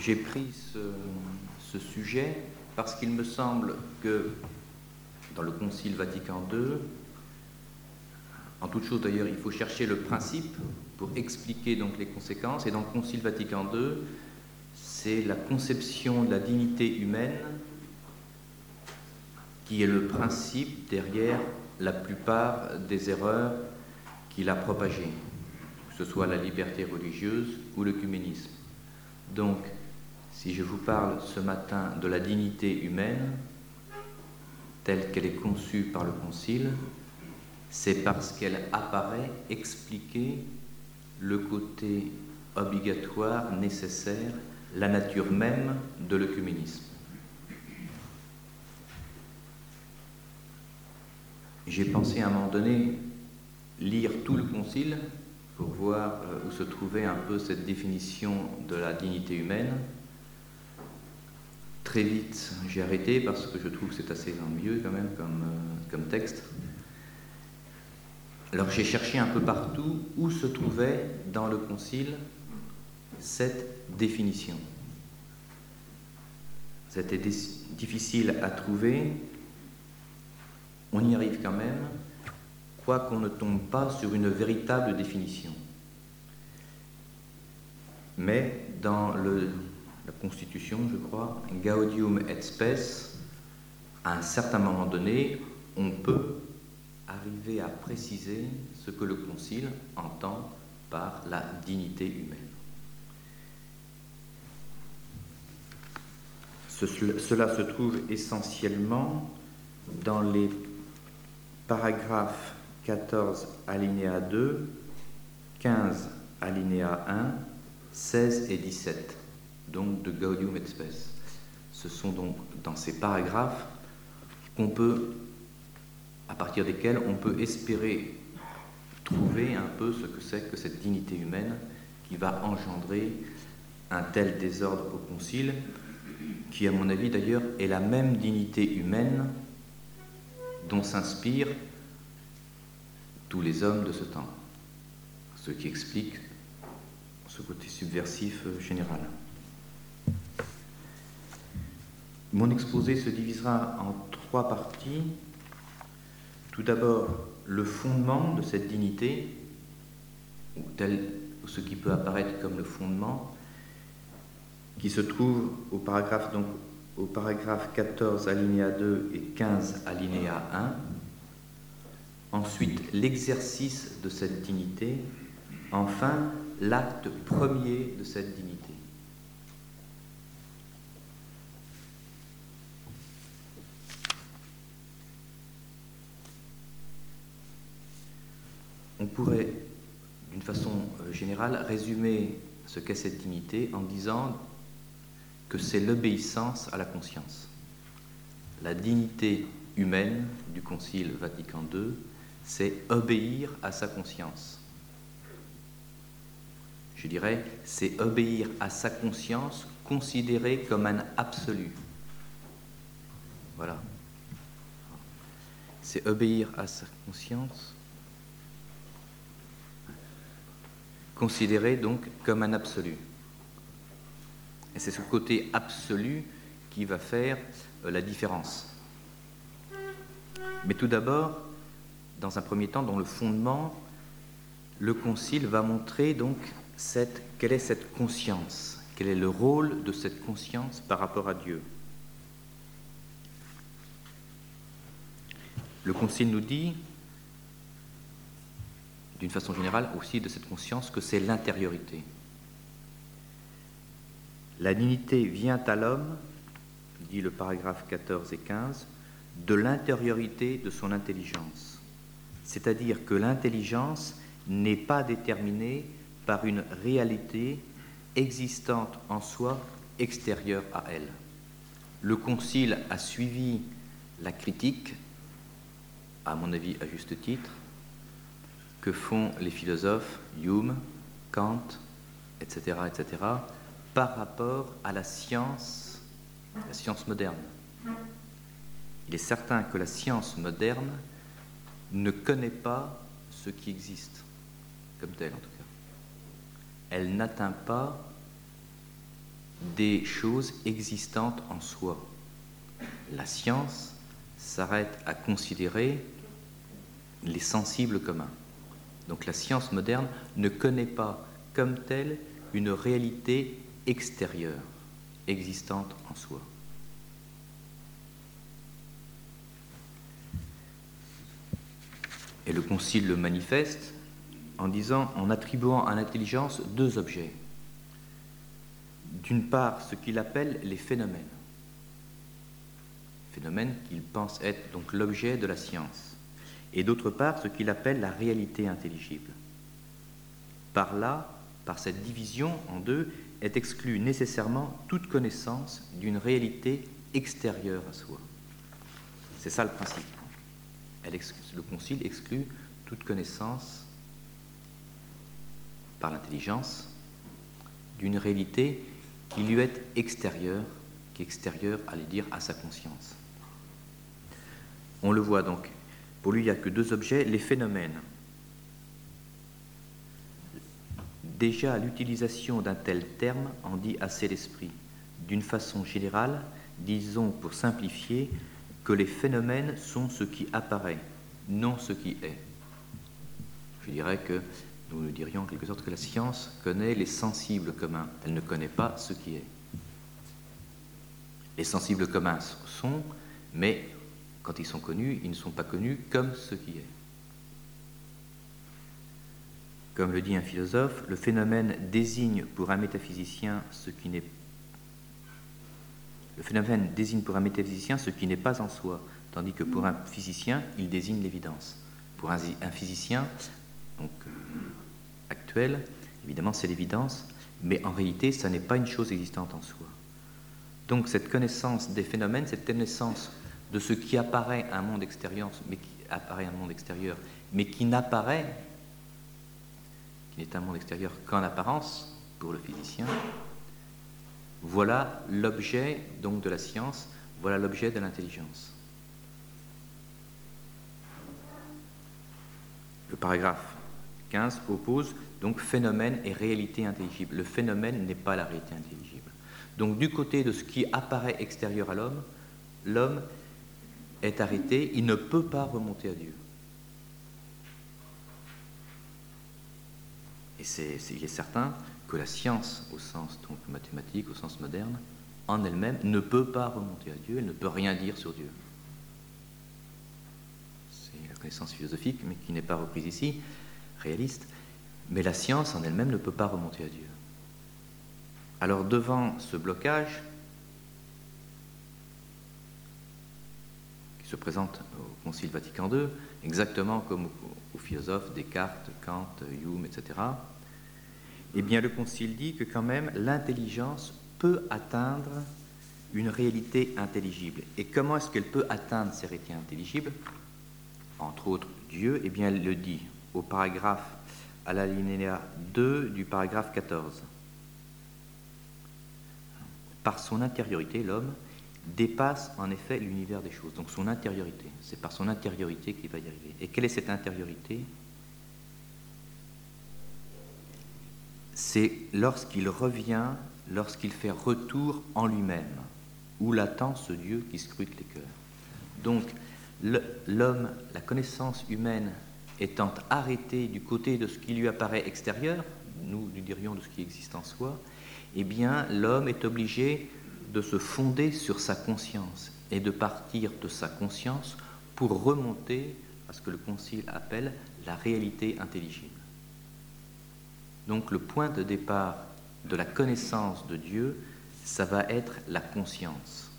j'ai pris ce sujet parce qu'il me semble que dans le Concile Vatican II, en toute chose d'ailleurs, il faut chercher le principe pour expliquer donc les conséquences. Et dans le Concile Vatican II, c'est la conception de la dignité humaine qui est le principe derrière la plupart des erreurs qu'il a propagées, que ce soit la liberté religieuse ou l'œcuménisme. Donc, si je vous parle ce matin de la dignité humaine, telle qu'elle est conçue par le Concile, c'est parce qu'elle apparaît expliquer le côté obligatoire, nécessaire, la nature même de l'œcuménisme. J'ai pensé à un moment donné lire tout le Concile pour voir où se trouvait un peu cette définition de la dignité humaine. Très vite, j'ai arrêté parce que je trouve que c'est assez ennuyeux quand même comme texte. Alors j'ai cherché un peu partout où se trouvait dans le Concile cette définition. C'était difficile à trouver. On y arrive quand même, quoiqu'on ne tombe pas sur une véritable définition. Mais dans la Constitution, je crois, Gaudium et Spes, à un certain moment donné, on peut arriver à préciser ce que le Concile entend par la dignité humaine. Cela se trouve essentiellement dans les paragraphes 14 alinéa 2, 15 alinéa 1, 16 et 17, donc de Gaudium et Spes. Ce sont donc dans ces paragraphes à partir desquels on peut espérer trouver un peu ce que c'est que cette dignité humaine qui va engendrer un tel désordre au Concile, qui, à mon avis d'ailleurs, est la même dignité humaine dont s'inspirent tous les hommes de ce temps, ce qui explique ce côté subversif général. Mon exposé se divisera en 3 parties. Tout d'abord, le fondement de cette dignité, ou ce qui peut apparaître comme le fondement, qui se trouve au paragraphe 14 alinéa 2 et 15 alinéa 1. Ensuite, l'exercice de cette dignité. Enfin, l'acte premier de cette dignité. On pourrait, d'une façon générale, résumer ce qu'est cette dignité en disant que c'est l'obéissance à la conscience. La dignité humaine du Concile Vatican II, c'est obéir à sa conscience. Je dirais, c'est obéir à sa conscience considérée comme un absolu. Voilà. C'est obéir à sa conscience considérée donc comme un absolu. Et c'est ce côté absolu qui va faire la différence. Mais tout d'abord, dans un premier temps, dans le fondement, le Concile va montrer donc quelle est cette conscience, quel est le rôle de cette conscience par rapport à Dieu. Le Concile nous dit, d'une façon générale aussi de cette conscience, que c'est l'intériorité. La dignité vient à l'homme, dit le paragraphe 14 et 15, de l'intériorité de son intelligence. C'est-à-dire que l'intelligence n'est pas déterminée par une réalité existante en soi, extérieure à elle. Le Concile a suivi la critique, à mon avis à juste titre, que font les philosophes Hume, Kant, etc., par rapport à la science moderne. Il est certain que la science moderne ne connaît pas ce qui existe, comme tel en tout cas. Elle n'atteint pas des choses existantes en soi. La science s'arrête à considérer les sensibles communs. Donc la science moderne ne connaît pas comme telle une réalité extérieure, existante en soi. Et le Concile le manifeste en attribuant à l'intelligence deux objets. D'une part, ce qu'il appelle les phénomènes qu'il pense être donc l'objet de la science, et d'autre part, ce qu'il appelle la réalité intelligible. Par là, par cette division en deux, est exclue nécessairement toute connaissance d'une réalité extérieure à soi. C'est ça le principe. Le Concile exclut toute connaissance par l'intelligence d'une réalité qui lui est extérieure, qui est extérieure, allez dire, à sa conscience. On le voit donc. Pour lui, il n'y a que deux objets, les phénomènes. Déjà, l'utilisation d'un tel terme en dit assez l'esprit. D'une façon générale, disons pour simplifier, que les phénomènes sont ce qui apparaît, non ce qui est. Je dirais que nous dirions en quelque sorte que la science connaît les sensibles communs, elle ne connaît pas ce qui est. Les sensibles communs sont, mais quand ils sont connus, ils ne sont pas connus comme ce qui est. Comme le dit un philosophe, le phénomène désigne pour un métaphysicien ce qui n'est pas en soi, tandis que pour un physicien, il désigne l'évidence. Pour un physicien donc, actuel, évidemment, c'est l'évidence, mais en réalité, ça n'est pas une chose existante en soi. Donc cette connaissance des phénomènes, cette connaissance de ce qui apparaît à un monde extérieur, mais qui n'apparaît, qui n'est un monde extérieur qu'en apparence pour le physicien, voilà l'objet donc de la science, voilà l'objet de l'intelligence. Le paragraphe 15 oppose donc phénomène et réalité intelligible. Le phénomène n'est pas la réalité intelligible. Donc du côté de ce qui apparaît extérieur à l'homme, l'homme est arrêté, il ne peut pas remonter à Dieu. Et il est certain que la science, au sens donc mathématique, au sens moderne, en elle-même, ne peut pas remonter à Dieu, elle ne peut rien dire sur Dieu. C'est la connaissance philosophique, mais qui n'est pas reprise ici, réaliste, mais la science en elle-même ne peut pas remonter à Dieu. Alors devant ce blocage qui se présente au Concile Vatican II, exactement comme aux philosophes Descartes, Kant, Hume, etc., eh bien le Concile dit que quand même l'intelligence peut atteindre une réalité intelligible. Et comment est-ce qu'elle peut atteindre ces réalités intelligibles ? Entre autres Dieu, eh bien elle le dit au paragraphe, à l'alinéa 2 du paragraphe 14. Par son intériorité, l'homme dépasse en effet l'univers des choses. Donc son intériorité, c'est par son intériorité qu'il va y arriver. Et quelle est cette intériorité ? C'est lorsqu'il revient, lorsqu'il fait retour en lui-même, où l'attend ce Dieu qui scrute les cœurs. Donc l'homme, la connaissance humaine étant arrêtée du côté de ce qui lui apparaît extérieur, nous dirions de ce qui existe en soi, eh bien l'homme est obligé de se fonder sur sa conscience et de partir de sa conscience pour remonter à ce que le Concile appelle la réalité intelligible. Donc le point de départ de la connaissance de Dieu, ça va être la conscience.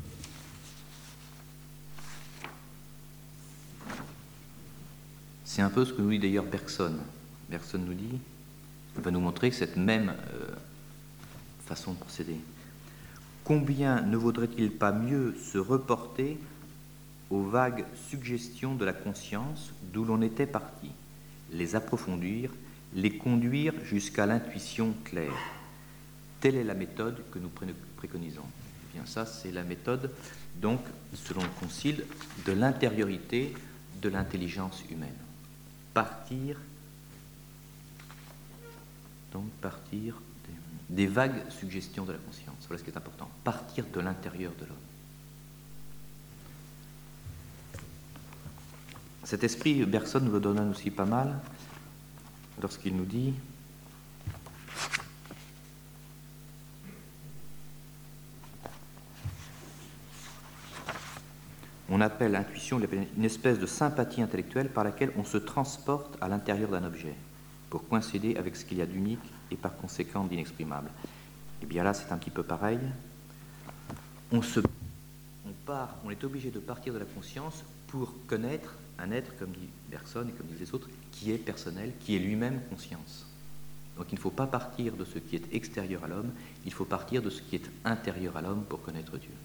C'est un peu ce que nous dit d'ailleurs Bergson. Bergson nous dit, il va nous montrer cette même façon de procéder. Combien ne vaudrait-il pas mieux se reporter aux vagues suggestions de la conscience d'où l'on était parti, les approfondir, les conduire jusqu'à l'intuition claire. Telle est la méthode que nous préconisons. Eh bien, ça, c'est la méthode, donc, selon le Concile, de l'intériorité de l'intelligence humaine. Partir des des vagues suggestions de la conscience. Voilà ce qui est important, partir de l'intérieur de l'homme. Cet esprit, Bergson nous le donne aussi pas mal lorsqu'il nous dit on appelle l'intuition une espèce de sympathie intellectuelle par laquelle on se transporte à l'intérieur d'un objet pour coïncider avec ce qu'il y a d'unique et par conséquent d'inexprimable. Et bien là, c'est un petit peu pareil. On est obligé de partir de la conscience pour connaître un être, comme dit Bergson et comme disent les autres, qui est personnel, qui est lui-même conscience. Donc il ne faut pas partir de ce qui est extérieur à l'homme, il faut partir de ce qui est intérieur à l'homme pour connaître Dieu.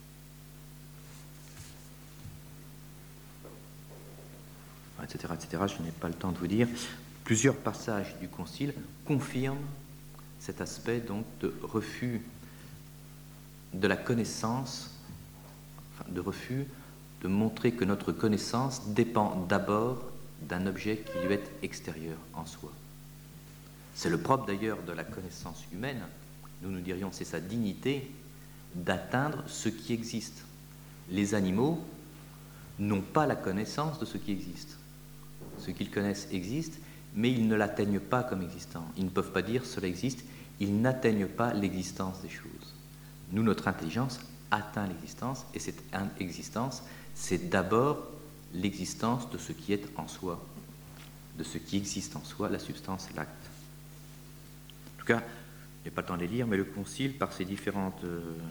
Etc., etc. Je n'ai pas le temps de vous dire. Plusieurs passages du Concile confirment cet aspect donc de refus de la connaissance, de refus de montrer que notre connaissance dépend d'abord d'un objet qui lui est extérieur en soi. C'est le propre d'ailleurs de la connaissance humaine. Nous dirions c'est sa dignité d'atteindre ce qui existe. Les animaux n'ont pas la connaissance de ce qui existe. Ce qu'ils connaissent existe, mais ils ne l'atteignent pas comme existant. Ils ne peuvent pas dire cela existe, ils n'atteignent pas l'existence des choses. Nous, notre intelligence atteint l'existence, et cette existence, c'est d'abord l'existence de ce qui est en soi, de ce qui existe en soi, la substance, l'acte. En tout cas, il n'y a pas le temps de les lire, mais le Concile, par ses différentes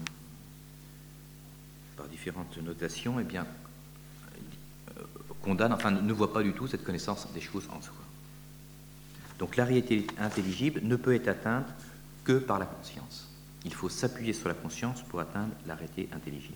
notations, eh bien, condamne, enfin ne voit pas du tout cette connaissance des choses en soi. Donc la réalité intelligible ne peut être atteinte que par la conscience. Il faut s'appuyer sur la conscience pour atteindre la réalité intelligible.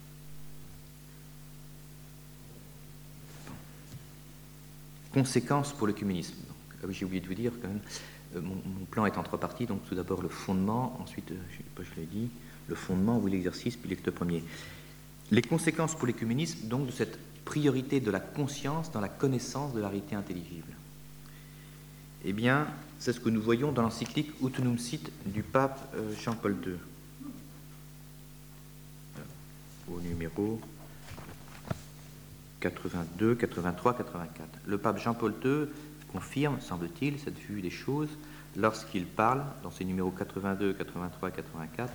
Conséquences pour l'œcuménisme. J'ai oublié de vous dire quand même, mon plan est en trois parties, donc tout d'abord le fondement, ensuite, je l'ai dit, le fondement, oui, l'exercice, puis l'acte premier. Les conséquences pour l'œcuménisme, donc, de cette priorité de la conscience dans la connaissance de la réalité intelligible. Eh bien, c'est ce que nous voyons dans l'encyclique Ut Unum Sit du pape Jean-Paul II, au numéro 82, 83, 84. Le pape Jean-Paul II confirme, semble-t-il, cette vue des choses lorsqu'il parle, dans ses numéros 82, 83, 84,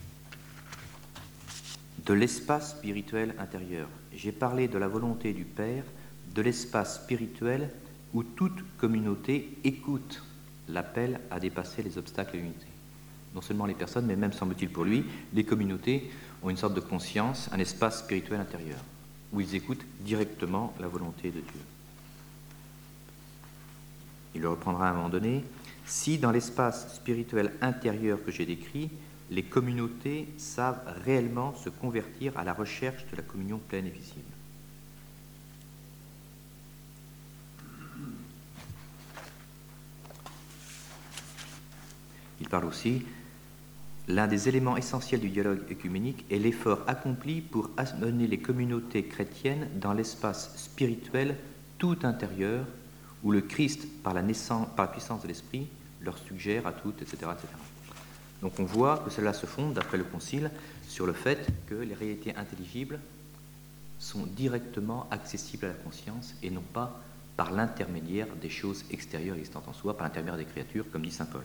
de l'espace spirituel intérieur. J'ai parlé de la volonté du Père, de l'espace spirituel où toute communauté écoute l'appel à dépasser les obstacles à l'unité. Non seulement les personnes, mais même, semble-t-il pour lui, les communautés ont une sorte de conscience, un espace spirituel intérieur, où ils écoutent directement la volonté de Dieu. Il le reprendra à un moment donné. Si dans l'espace spirituel intérieur que j'ai décrit, les communautés savent réellement se convertir à la recherche de la communion pleine et visible. Il parle aussi, l'un des éléments essentiels du dialogue œcuménique est l'effort accompli pour amener les communautés chrétiennes dans l'espace spirituel tout intérieur où le Christ, par la puissance de l'Esprit, leur suggère à toutes, etc., etc. Donc on voit que cela se fonde, d'après le Concile, sur le fait que les réalités intelligibles sont directement accessibles à la conscience et non pas par l'intermédiaire des choses extérieures existantes en soi, par l'intermédiaire des créatures, comme dit saint Paul.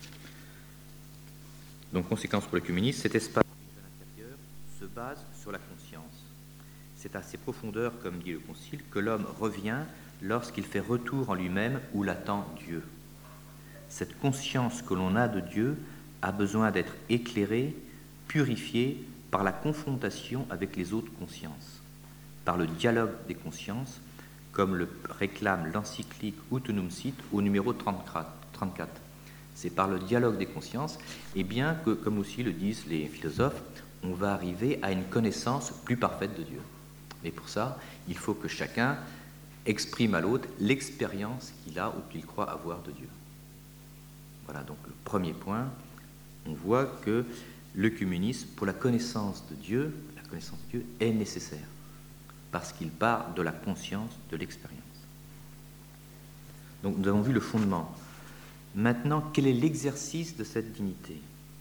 Donc, conséquence pour l'œcuménisme, cet espace intérieur se base sur la conscience. C'est à ses profondeurs, comme dit le Concile, que l'homme revient lorsqu'il fait retour en lui-même où l'attend Dieu. Cette conscience que l'on a de Dieu a besoin d'être éclairée, purifiée par la confrontation avec les autres consciences, par le dialogue des consciences, comme le réclame l'encyclique Ut Unum Sit au numéro 34. C'est par le dialogue des consciences, et bien que, comme aussi le disent les philosophes, on va arriver à une connaissance plus parfaite de Dieu. Mais pour ça, il faut que chacun exprime à l'autre l'expérience qu'il a ou qu'il croit avoir de Dieu. Voilà donc le premier point. On voit que l'œcuménisme, pour la connaissance de Dieu, est nécessaire, parce qu'il part de la conscience, de l'expérience. Donc nous avons vu le fondement. Maintenant, quel est l'exercice de cette dignité?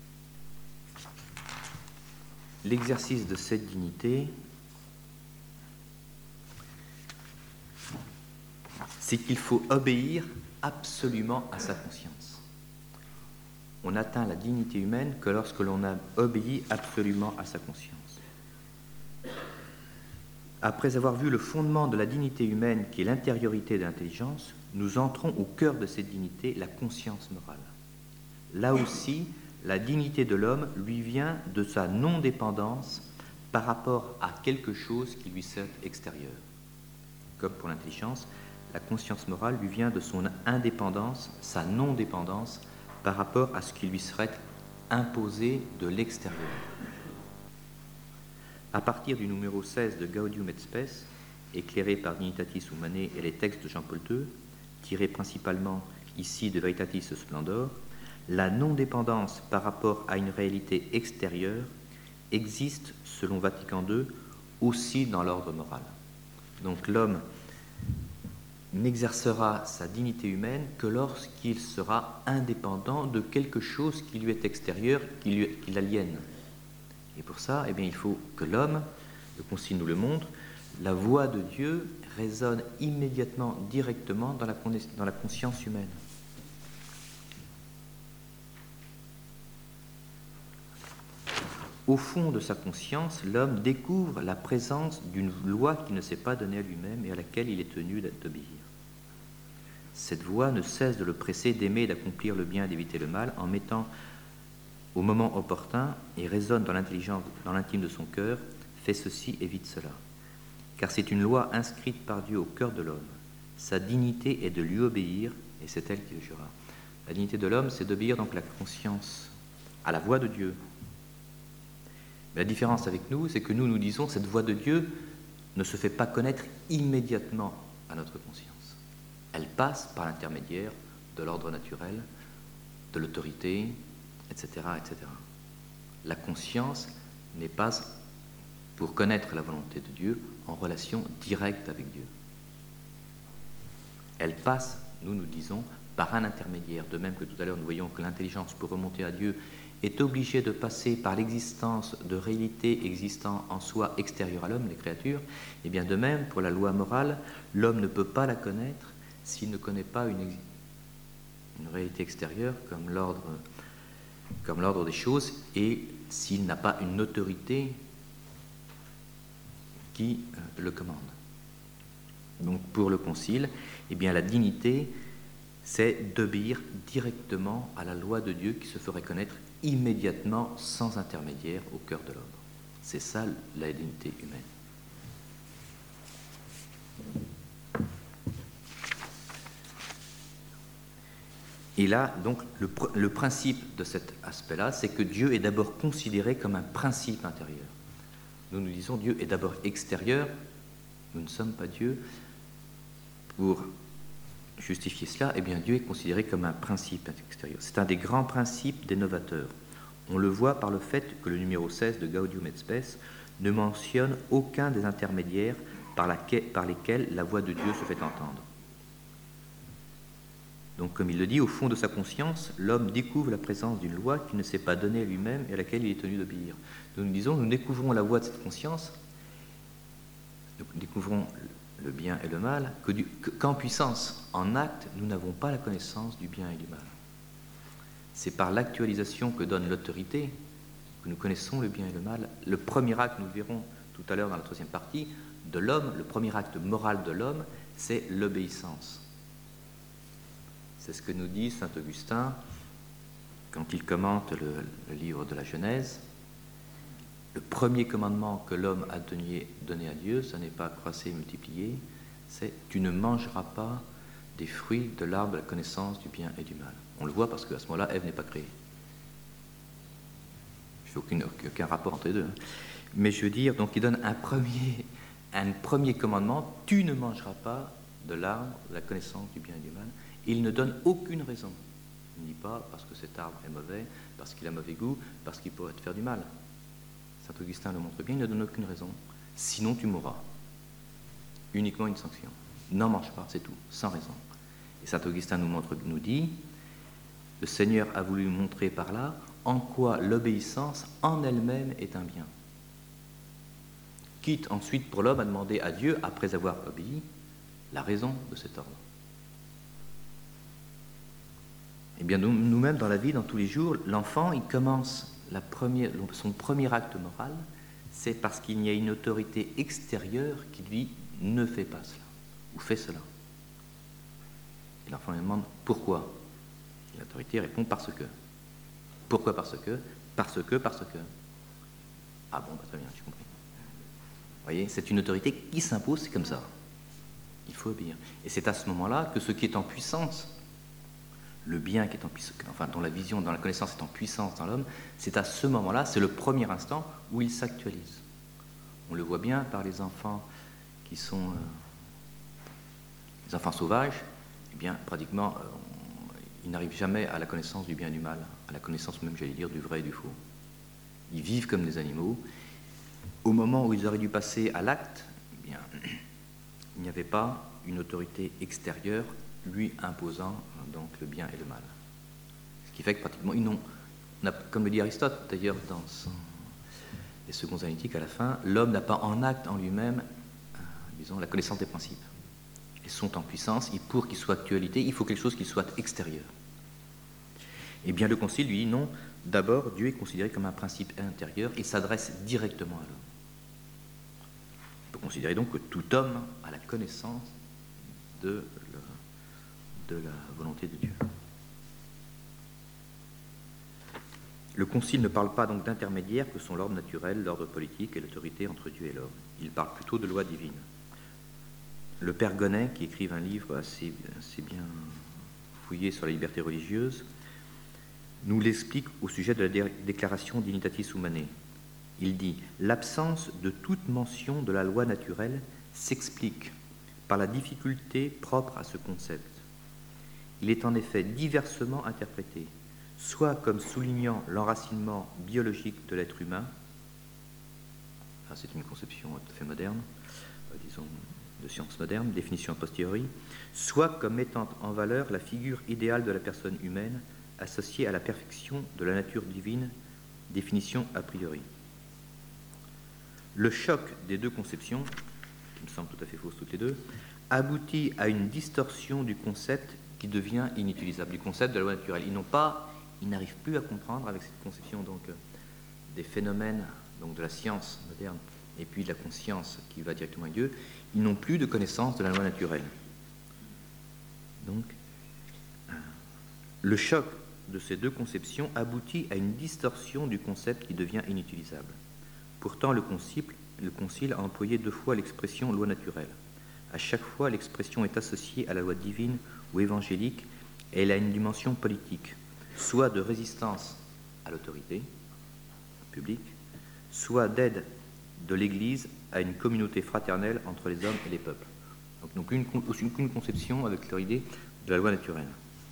L'exercice de cette dignité, c'est qu'il faut obéir absolument à sa conscience. On atteint la dignité humaine que lorsque l'on a obéi absolument à sa conscience. Après avoir vu le fondement de la dignité humaine, qui est l'intériorité de l'intelligence, nous entrons au cœur de cette dignité, la conscience morale. Là aussi, la dignité de l'homme lui vient de sa non-dépendance par rapport à quelque chose qui lui serait extérieur. Comme pour l'intelligence, la conscience morale lui vient de son indépendance, sa non-dépendance par rapport à ce qui lui serait imposé de l'extérieur. À partir du numéro 16 de Gaudium et Spes, éclairé par Dignitatis Humanae et les textes de Jean-Paul II, tirés principalement ici de Veritatis Splendor, la non-dépendance par rapport à une réalité extérieure existe, selon Vatican II, aussi dans l'ordre moral. Donc l'homme n'exercera sa dignité humaine que lorsqu'il sera indépendant de quelque chose qui lui est extérieur, qui l'aliène. Et pour ça, il faut que l'homme, le Concile nous le montre, la voix de Dieu résonne immédiatement, directement dans la conscience humaine. Au fond de sa conscience, l'homme découvre la présence d'une loi qu'il ne s'est pas donnée à lui-même et à laquelle il est tenu d'obéir. Cette voix ne cesse de le presser d'aimer et d'accomplir le bien et d'éviter le mal en mettant au moment opportun et résonne dans l'intelligence, dans l'intime de son cœur, fais ceci, évite cela. Car c'est une loi inscrite par Dieu au cœur de l'homme. Sa dignité est de lui obéir et c'est elle qui le jura. La dignité de l'homme, c'est d'obéir donc la conscience à la voix de Dieu. Mais la différence avec nous, c'est que nous disons cette voix de Dieu ne se fait pas connaître immédiatement à notre conscience. Elle passe par l'intermédiaire de l'ordre naturel, de l'autorité, etc., etc. La conscience n'est pas, pour connaître la volonté de Dieu, en relation directe avec Dieu. Elle passe, nous disons, par un intermédiaire. De même que tout à l'heure, nous voyons que l'intelligence, pour remonter à Dieu, est obligée de passer par l'existence de réalités existant en soi extérieures à l'homme, les créatures. Et bien de même, pour la loi morale, l'homme ne peut pas la connaître s'il ne connaît pas une réalité extérieure comme l'ordre des choses et s'il n'a pas une autorité qui le commande. Donc pour le Concile, la dignité, c'est d'obéir directement à la loi de Dieu qui se ferait connaître immédiatement, sans intermédiaire, au cœur de l'homme. C'est ça la dignité humaine. Et là, donc, le principe de cet aspect-là, c'est que Dieu est d'abord considéré comme un principe intérieur. Nous disons Dieu est d'abord extérieur, nous ne sommes pas Dieu. Pour justifier cela, Dieu est considéré comme un principe extérieur. C'est un des grands principes des novateurs. On le voit par le fait que le numéro 16 de Gaudium et Spes ne mentionne aucun des intermédiaires par lesquels la voix de Dieu se fait entendre. Donc, comme il le dit, au fond de sa conscience, l'homme découvre la présence d'une loi qu'il ne s'est pas donnée à lui-même et à laquelle il est tenu d'obéir. Nous disons, nous découvrons la voie de cette conscience, nous découvrons le bien et le mal, qu'en puissance, en acte, nous n'avons pas la connaissance du bien et du mal. C'est par l'actualisation que donne l'autorité que nous connaissons le bien et le mal. Le premier acte, nous verrons tout à l'heure dans la troisième partie, de l'homme, le premier acte moral de l'homme, c'est l'obéissance. C'est ce que nous dit saint Augustin quand il commente le livre de la Genèse. Le premier commandement que l'homme a donné à Dieu, ce n'est pas croître et multiplier, c'est « tu ne mangeras pas des fruits de l'arbre de la connaissance du bien et du mal ». On le voit parce qu'à ce moment-là, Ève n'est pas créée. Je ne fais aucun rapport entre les deux. Mais je veux dire, donc il donne un premier commandement, « tu ne mangeras pas de l'arbre de la connaissance du bien et du mal ». Il ne donne aucune raison. Il ne dit pas parce que cet arbre est mauvais, parce qu'il a mauvais goût, parce qu'il pourrait te faire du mal. Saint Augustin le montre bien, il ne donne aucune raison. Sinon tu mourras. Uniquement une sanction. N'en mange pas, c'est tout, sans raison. Et Saint Augustin nous dit, Le Seigneur a voulu montrer par là en quoi l'obéissance en elle-même est un bien. Quitte ensuite pour l'homme à demander à Dieu, après avoir obéi, la raison de cet ordre. Eh bien, nous-mêmes, dans la vie, dans tous les jours, l'enfant, il commence son premier acte moral, c'est parce qu'il y a une autorité extérieure qui lui dit « ne fais pas cela » ou « fais cela ». Et l'enfant lui demande « pourquoi ?» Et l'autorité répond « parce que ». Pourquoi parce que ? Parce que. Ah bon, très bien, j'ai compris. Vous voyez, c'est une autorité qui s'impose, c'est comme ça. Il faut obéir. Et c'est à ce moment-là que ce qui est en puissance, le bien qui est en puissance, enfin dont la vision, dont la connaissance est en puissance dans l'homme, c'est à ce moment-là, c'est le premier instant où il s'actualise. On le voit bien par les enfants qui sont les enfants sauvages, eh bien pratiquement ils n'arrivent jamais à la connaissance du bien et du mal, à la connaissance même, j'allais dire, du vrai et du faux. Ils vivent comme des animaux. Au moment où ils auraient dû passer à l'acte, eh bien, il n'y avait pas une autorité extérieure lui imposant donc le bien et le mal. Ce qui fait que pratiquement, comme le dit Aristote d'ailleurs dans les Secondes Analytiques à la fin, l'homme n'a pas en acte en lui-même, disons, la connaissance des principes. Ils sont en puissance, et pour qu'ils soient actualité, il faut quelque chose qui soit extérieur. Eh bien, le Concile lui dit non, d'abord, Dieu est considéré comme un principe intérieur et s'adresse directement à l'homme. On peut considérer donc que tout homme a la connaissance de la volonté de Dieu. Le Concile ne parle pas donc d'intermédiaires que sont l'ordre naturel, l'ordre politique et l'autorité entre Dieu et l'homme. Il parle plutôt de loi divine. Le père Gonnet, qui écrit un livre assez bien fouillé sur la liberté religieuse, nous l'explique au sujet de la déclaration Dignitatis Humanae. Il dit « L'absence de toute mention de la loi naturelle s'explique par la difficulté propre à ce concept. Il est en effet diversement interprété, soit comme soulignant l'enracinement biologique de l'être humain, enfin, c'est une conception tout à fait moderne, disons, de science moderne, définition a posteriori, soit comme mettant en valeur la figure idéale de la personne humaine associée à la perfection de la nature divine, définition a priori. Le choc des deux conceptions, qui me semblent tout à fait fausses toutes les deux, aboutit à une distorsion du concept qui devient inutilisable, du concept de la loi naturelle. Ils n'arrivent plus à comprendre avec cette conception donc, des phénomènes donc, de la science moderne et puis de la conscience qui va directement à Dieu, ils n'ont plus de connaissance de la loi naturelle. Donc, le choc de ces deux conceptions aboutit à une distorsion du concept qui devient inutilisable. Pourtant, le Concile a employé 2 fois l'expression loi naturelle. À chaque fois, l'expression est associée à la loi divine ou évangélique et elle a une dimension politique, soit de résistance à l'autorité publique, soit d'aide de l'Église à une communauté fraternelle entre les hommes et les peuples. Donc une conception avec leur idée de la loi naturelle.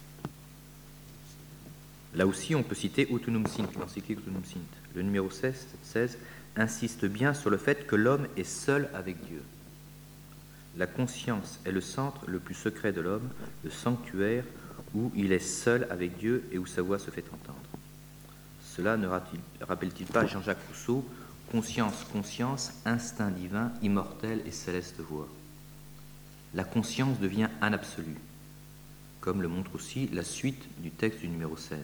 Là aussi, on peut citer Autunum Sint, l'encyclique Autunum Sint. Le numéro 16 insiste bien sur le fait que l'homme est seul avec Dieu. La conscience est le centre le plus secret de l'homme, le sanctuaire où il est seul avec Dieu et où sa voix se fait entendre. Cela ne rappelle-t-il pas Jean-Jacques Rousseau, conscience, conscience, instinct divin, immortel et céleste voix. La conscience devient un absolu, comme le montre aussi la suite du texte du numéro 16.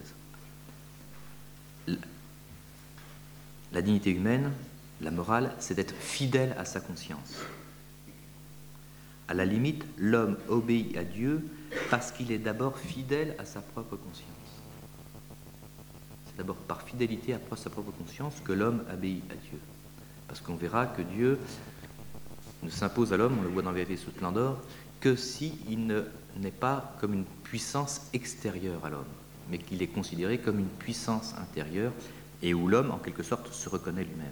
La dignité humaine, la morale, c'est d'être fidèle à sa conscience. À la limite, l'homme obéit à Dieu parce qu'il est d'abord fidèle à sa propre conscience. C'est d'abord par fidélité à sa propre conscience que l'homme obéit à Dieu. Parce qu'on verra que Dieu ne s'impose à l'homme, on le voit dans Vérité sous Splendor, que s'il n'est pas comme une puissance extérieure à l'homme, mais qu'il est considéré comme une puissance intérieure et où l'homme, en quelque sorte, se reconnaît lui-même.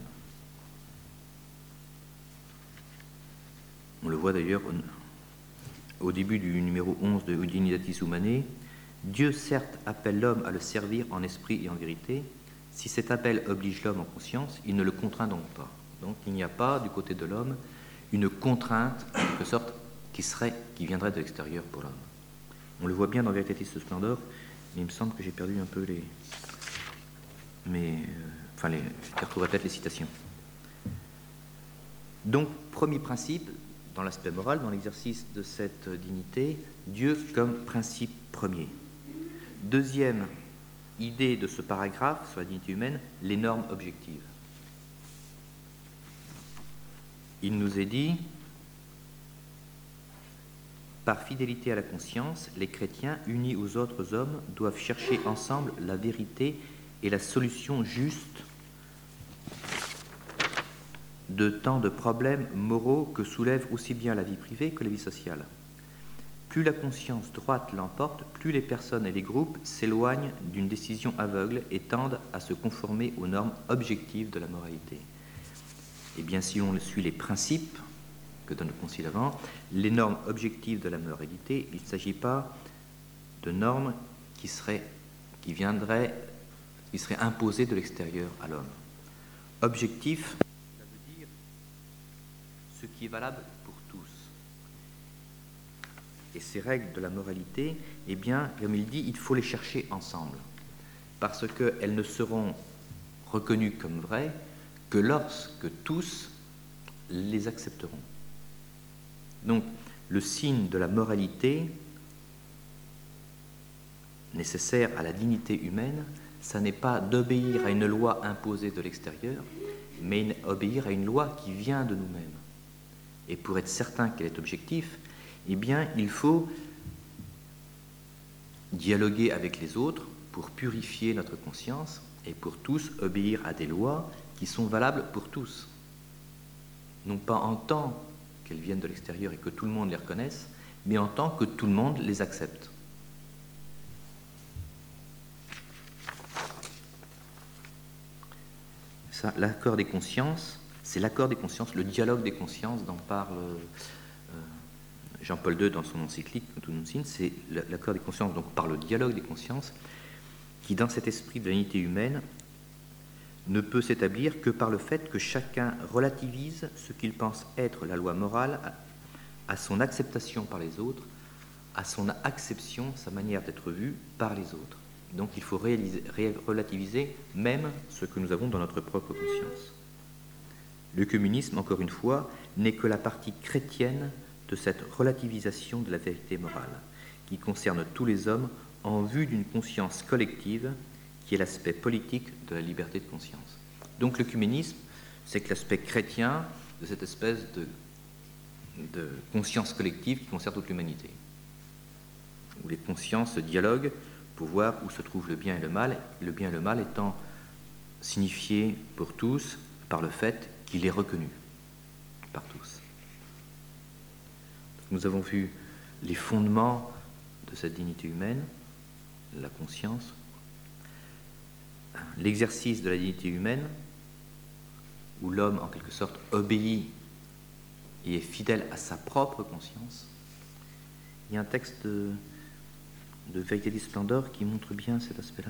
On le voit d'ailleurs au début du numéro 11 de Dignitatis Humanae. Dieu, certes, appelle l'homme à le servir en esprit et en vérité. Si cet appel oblige l'homme en conscience, il ne le contraint donc pas. Donc il n'y a pas, du côté de l'homme, une contrainte, en quelque sorte, qui viendrait de l'extérieur pour l'homme. On le voit bien dans Veritatis Splendor, il me semble que j'ai perdu un peu les... je retrouverai peut-être les citations. Donc, premier principe, dans l'aspect moral, dans l'exercice de cette dignité, Dieu comme principe premier. Deuxième idée de ce paragraphe sur la dignité humaine, les normes objectives. Il nous est dit, par fidélité à la conscience, les chrétiens, unis aux autres hommes, doivent chercher ensemble la vérité et la solution juste de tant de problèmes moraux que soulève aussi bien la vie privée que la vie sociale. Plus la conscience droite l'emporte, plus les personnes et les groupes s'éloignent d'une décision aveugle et tendent à se conformer aux normes objectives de la moralité. Eh bien, si on suit les principes que donne le Concile avant, les normes objectives de la moralité, il ne s'agit pas de normes qui seraient imposées de l'extérieur à l'homme. Objectif, ça veut dire ce qui est valable pour tous. Et ces règles de la moralité, eh bien, comme il dit, il faut les chercher ensemble, parce qu'elles ne seront reconnues comme vraies que lorsque tous les accepteront. Donc, le signe de la moralité nécessaire à la dignité humaine, ça n'est pas d'obéir à une loi imposée de l'extérieur, mais obéir à une loi qui vient de nous-mêmes. Et pour être certain qu'elle est objective, eh bien, il faut dialoguer avec les autres pour purifier notre conscience et pour tous obéir à des lois qui sont valables pour tous. Non pas en tant qu'elles viennent de l'extérieur et que tout le monde les reconnaisse, mais en tant que tout le monde les accepte. Ça, l'accord des consciences, c'est l'accord des consciences, le dialogue des consciences dont parle Jean-Paul II dans son encyclique, c'est l'accord des consciences, donc par le dialogue des consciences, qui dans cet esprit de l'unité humaine ne peut s'établir que par le fait que chacun relativise ce qu'il pense être la loi morale à son acceptation par les autres, à son acception, sa manière d'être vue par les autres. Donc il faut relativiser même ce que nous avons dans notre propre conscience. Le communisme, encore une fois, n'est que la partie chrétienne de cette relativisation de la vérité morale, qui concerne tous les hommes en vue d'une conscience collective, qui est l'aspect politique de la liberté de conscience. Donc l'œcuménisme, c'est que l'aspect chrétien de cette espèce de conscience collective qui concerne toute l'humanité, où les consciences dialoguent pour voir où se trouve le bien et le mal étant signifié pour tous par le fait qu'il est reconnu par tous. Nous avons vu les fondements de cette dignité humaine, la conscience, l'exercice de la dignité humaine, où l'homme, en quelque sorte, obéit et est fidèle à sa propre conscience. Il y a un texte de Vérité et Splendeur qui montre bien cet aspect-là,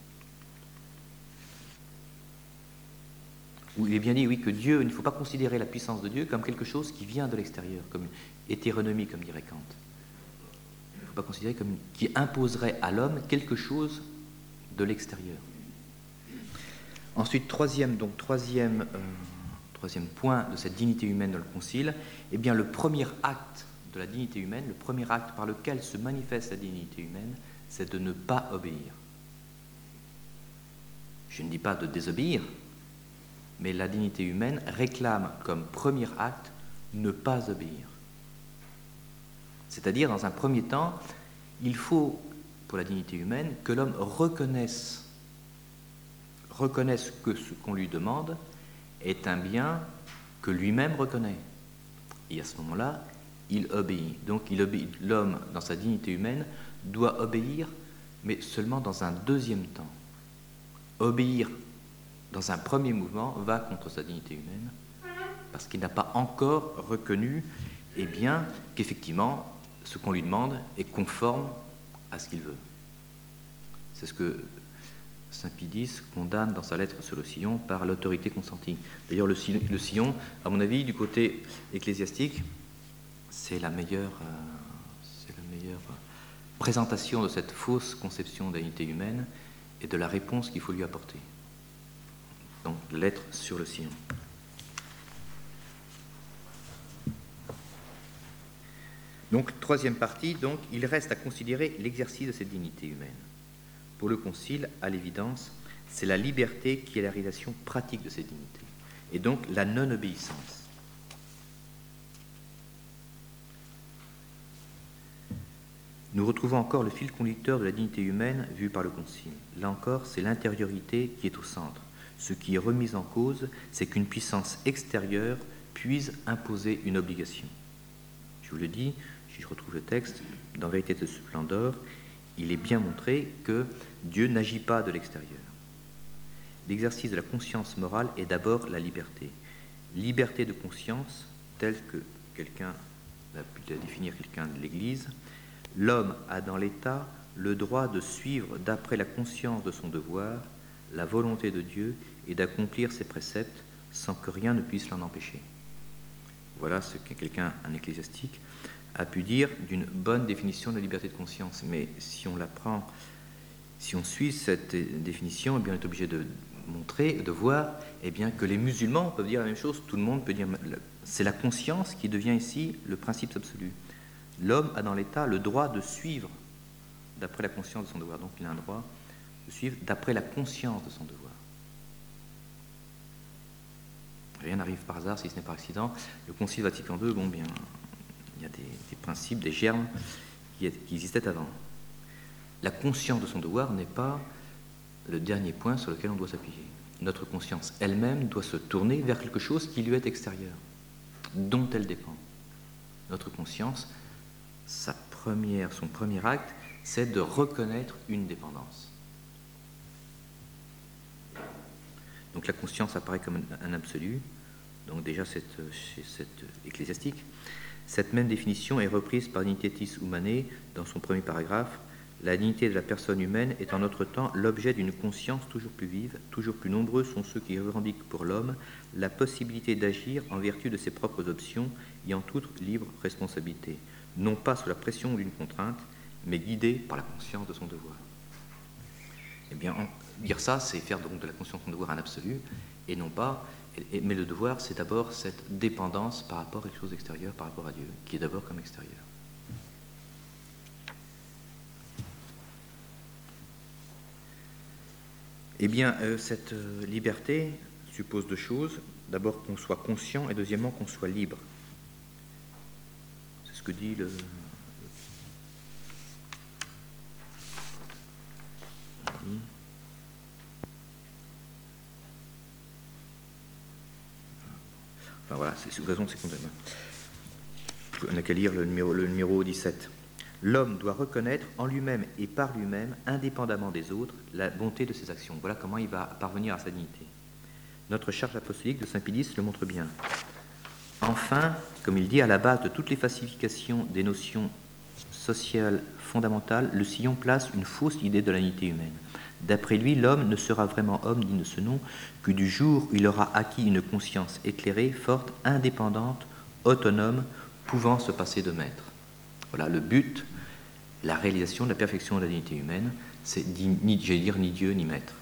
où il est bien dit, oui, que Dieu, il ne faut pas considérer la puissance de Dieu comme quelque chose qui vient de l'extérieur, comme hétéronomie, comme dirait Kant. Il ne faut pas considérer comme qui imposerait à l'homme quelque chose de l'extérieur. Ensuite, troisième point de cette dignité humaine dans le Concile, eh bien, le premier acte de la dignité humaine, le premier acte par lequel se manifeste la dignité humaine, c'est de ne pas obéir. Je ne dis pas de désobéir, mais la dignité humaine réclame comme premier acte ne pas obéir. C'est-à-dire, dans un premier temps, il faut, pour la dignité humaine, que l'homme reconnaisse que ce qu'on lui demande est un bien que lui-même reconnaît. Et à ce moment-là, il obéit. Donc l'homme, dans sa dignité humaine, doit obéir, mais seulement dans un deuxième temps. Obéir dans un premier mouvement va contre sa dignité humaine, parce qu'il n'a pas encore reconnu qu'effectivement, ce qu'on lui demande est conforme à ce qu'il veut. C'est ce que Saint Pie X condamne dans sa lettre sur le sillon par l'autorité consentie. D'ailleurs, le sillon, à mon avis, du côté ecclésiastique, c'est la meilleure présentation de cette fausse conception de la dignité humaine et de la réponse qu'il faut lui apporter. Donc, l'être sur le sillon. Donc, troisième partie, donc, il reste à considérer l'exercice de cette dignité humaine. Pour le Concile, à l'évidence, c'est la liberté qui est la réalisation pratique de cette dignité, et donc la non-obéissance. Nous retrouvons encore le fil conducteur de la dignité humaine vu par le Concile. Là encore, c'est l'intériorité qui est au centre. Ce qui est remis en cause, c'est qu'une puissance extérieure puisse imposer une obligation. Je vous le dis, si je retrouve le texte, dans Vérité de splendeur, il est bien montré que Dieu n'agit pas de l'extérieur. L'exercice de la conscience morale est d'abord la liberté. Liberté de conscience, telle que quelqu'un a pu la définir, quelqu'un de l'Église. L'homme a dans l'État le droit de suivre d'après la conscience de son devoir la volonté de Dieu et d'accomplir ses préceptes sans que rien ne puisse l'en empêcher. Voilà ce que quelqu'un, un ecclésiastique, a pu dire d'une bonne définition de la liberté de conscience. Mais si on la prend, si on suit cette définition, eh bien, on est obligé de montrer, de voir eh bien, que les musulmans peuvent dire la même chose, tout le monde peut dire. C'est la conscience qui devient ici le principe absolu. L'homme a dans l'État le droit de suivre d'après la conscience de son devoir. Donc il a un droit de suivre d'après la conscience de son devoir. Rien n'arrive par hasard si ce n'est par accident. Le Concile Vatican II, bon bien, il y a des principes, des germes qui existaient avant. La conscience de son devoir n'est pas le dernier point sur lequel on doit s'appuyer. Notre conscience elle-même doit se tourner vers quelque chose qui lui est extérieur, dont elle dépend. Notre conscience, son premier acte, c'est de reconnaître une dépendance. Donc la conscience apparaît comme un absolu, donc déjà chez cet ecclésiastique. Cette même définition est reprise par Dignitatis Humanae dans son premier paragraphe. La dignité de la personne humaine est en notre temps l'objet d'une conscience toujours plus vive, toujours plus nombreux sont ceux qui revendiquent pour l'homme la possibilité d'agir en vertu de ses propres options et en toute libre responsabilité, non pas sous la pression d'une contrainte, mais guidé par la conscience de son devoir. Eh bien, dire ça, c'est faire donc de la conscience de son devoir un absolu, et non pas. Mais le devoir, c'est d'abord cette dépendance par rapport à quelque chose d'extérieur, par rapport à Dieu, qui est d'abord comme extérieur. Eh bien, cette liberté suppose deux choses. D'abord qu'on soit conscient et deuxièmement qu'on soit libre. C'est ce que dit le... Enfin voilà, c'est sous raison, c'est condamné. On n'a qu'à lire le numéro 17. L'homme doit reconnaître en lui-même et par lui-même, indépendamment des autres, la bonté de ses actions. Voilà comment il va parvenir à sa dignité. Notre charge apostolique de Saint Pilice le montre bien. Enfin, comme il dit, à la base de toutes les falsifications des notions sociales fondamentales, le sillon place une fausse idée de la dignité humaine. D'après lui, l'homme ne sera vraiment homme digne de ce nom que du jour où il aura acquis une conscience éclairée, forte, indépendante, autonome, pouvant se passer de maître. Voilà le but, la réalisation de la perfection de la dignité humaine, c'est ni Dieu ni maître.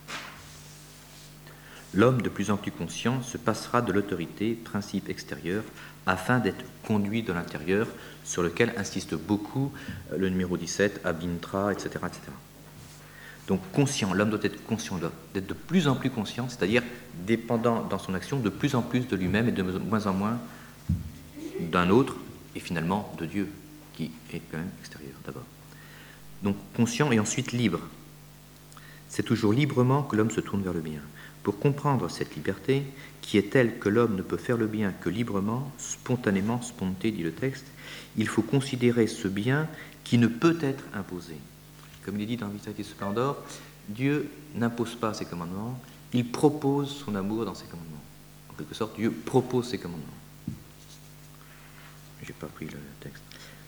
L'homme de plus en plus conscient se passera de l'autorité, principe extérieur, afin d'être conduit de l'intérieur, sur lequel insiste beaucoup le numéro 17, Abintra, etc., etc. Donc conscient, l'homme doit être conscient, d'être de plus en plus conscient, c'est-à-dire dépendant dans son action de plus en plus de lui-même et de moins en moins d'un autre, et finalement de Dieu, qui est quand même extérieur d'abord. Donc conscient et ensuite libre. C'est toujours librement que l'homme se tourne vers le bien. Pour comprendre cette liberté, qui est telle que l'homme ne peut faire le bien que librement, spontanément, sponté, dit le texte, il faut considérer ce bien qui ne peut être imposé. Comme il est dit dans Vérité de splendeur, Dieu n'impose pas ses commandements, il propose son amour dans ses commandements. En quelque sorte, Dieu propose ses commandements. Je n'ai pas pris le texte.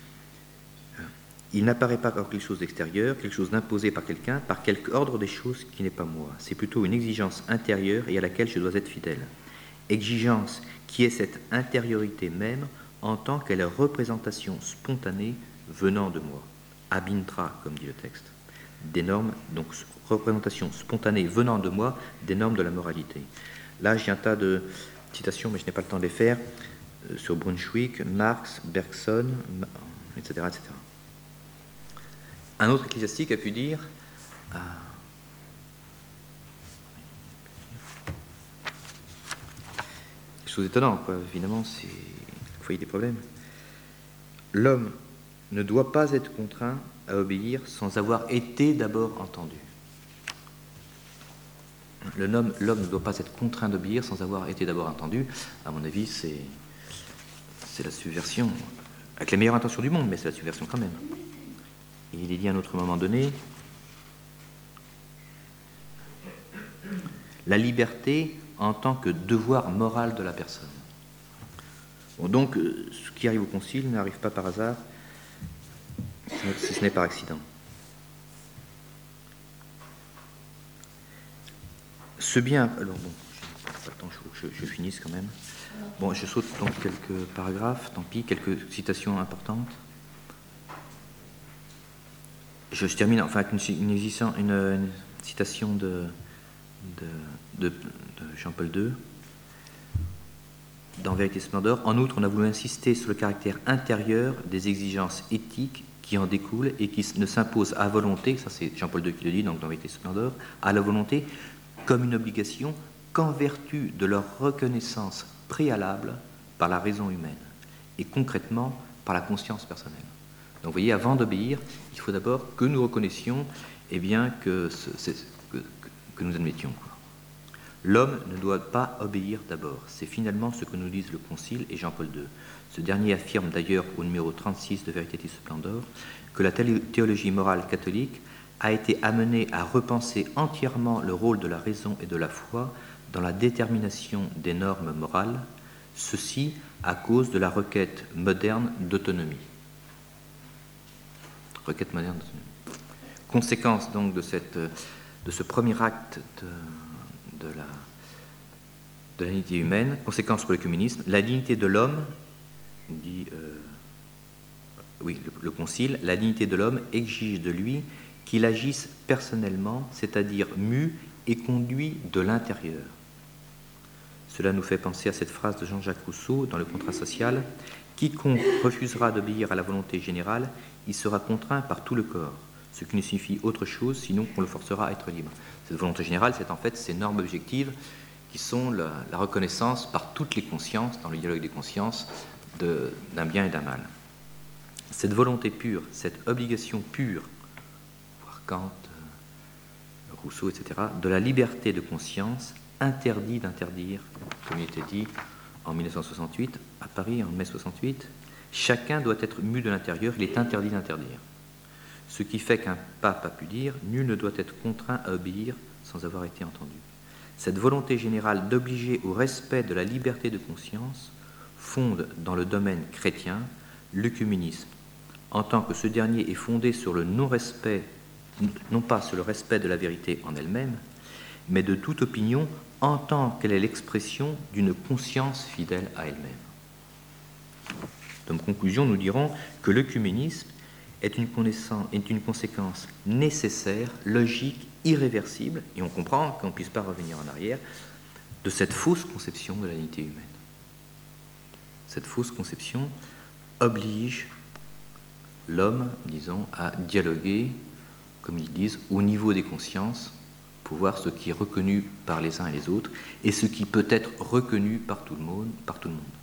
Il n'apparaît pas comme quelque chose d'extérieur, quelque chose d'imposé par quelqu'un, par quelque ordre des choses qui n'est pas moi. C'est plutôt une exigence intérieure et à laquelle je dois être fidèle. Exigence qui est cette intériorité même en tant qu'elle est représentation spontanée venant de moi. ab intra, comme dit le texte, des normes, donc représentation spontanée venant de moi, des normes de la moralité. Là, j'ai un tas de citations, mais je n'ai pas le temps de les faire, sur Brunswick, Marx, Bergson, etc., etc. Un autre ecclésiastique a pu dire chose étonnant, quoi. Évidemment, c'est il faut y des problèmes. L'homme ne doit pas être contraint à obéir sans avoir été d'abord entendu. L'homme ne doit pas être contraint d'obéir sans avoir été d'abord entendu. À mon avis, c'est la subversion, avec les meilleures intentions du monde, mais c'est la subversion quand même. Et il est dit à un autre moment donné, la liberté en tant que devoir moral de la personne. Bon, donc, ce qui arrive au Concile n'arrive pas par hasard, si ce n'est par accident. Ce bien... Alors bon, je n'ai pas le temps, je finisse quand même. Bon, je saute donc quelques paragraphes, tant pis, quelques citations importantes. Je termine enfin avec une citation de Jean-Paul II, dans Vérité et Splendeur. En outre, on a voulu insister sur le caractère intérieur des exigences éthiques qui en découlent et qui ne s'imposent à volonté, ça c'est Jean-Paul II qui le dit, donc dans Vérité et Splendeur, à la volonté comme une obligation qu'en vertu de leur reconnaissance préalable par la raison humaine et concrètement par la conscience personnelle. Donc vous voyez, avant d'obéir, il faut d'abord que nous reconnaissions que nous admettions. L'homme ne doit pas obéir d'abord. C'est finalement ce que nous disent le Concile et Jean-Paul II. Ce dernier affirme d'ailleurs au numéro 36 de Vérité et Splendeur que la théologie morale catholique a été amenée à repenser entièrement le rôle de la raison et de la foi dans la détermination des normes morales, ceci à cause de la requête moderne d'autonomie. Requête moderne d'autonomie. Conséquence donc de ce premier acte de la dignité humaine, conséquence pour l'œcuménisme, la dignité de l'homme, dit le Concile, la dignité de l'homme exige de lui qu'il agisse personnellement, c'est-à-dire mû et conduit de l'intérieur. Cela nous fait penser à cette phrase de Jean-Jacques Rousseau dans le Contrat social: quiconque refusera d'obéir à la volonté générale, il sera contraint par tout le corps, ce qui ne signifie autre chose sinon qu'on le forcera à être libre. Cette volonté générale, c'est en fait ces normes objectives qui sont la reconnaissance par toutes les consciences, dans le dialogue des consciences, d'un bien et d'un mal. Cette volonté pure, cette obligation pure, voir Kant, Rousseau, etc., de la liberté de conscience, interdit d'interdire, comme il était dit en 1968, à Paris, en mai 68, chacun doit être mu de l'intérieur, il est interdit d'interdire. Ce qui fait qu'un pape a pu dire « Nul ne doit être contraint à obéir sans avoir été entendu ». Cette volonté générale d'obliger au respect de la liberté de conscience fonde dans le domaine chrétien l'œcuménisme, en tant que ce dernier est fondé sur le non-respect, non pas sur le respect de la vérité en elle-même, mais de toute opinion en tant qu'elle est l'expression d'une conscience fidèle à elle-même. Comme conclusion, nous dirons que l'œcuménisme est une conséquence nécessaire, logique, irréversible, et on comprend qu'on ne puisse pas revenir en arrière, de cette fausse conception de la dignité humaine. Cette fausse conception oblige l'homme, disons, à dialoguer, comme ils disent, au niveau des consciences, pour voir ce qui est reconnu par les uns et les autres, et ce qui peut être reconnu par tout le monde.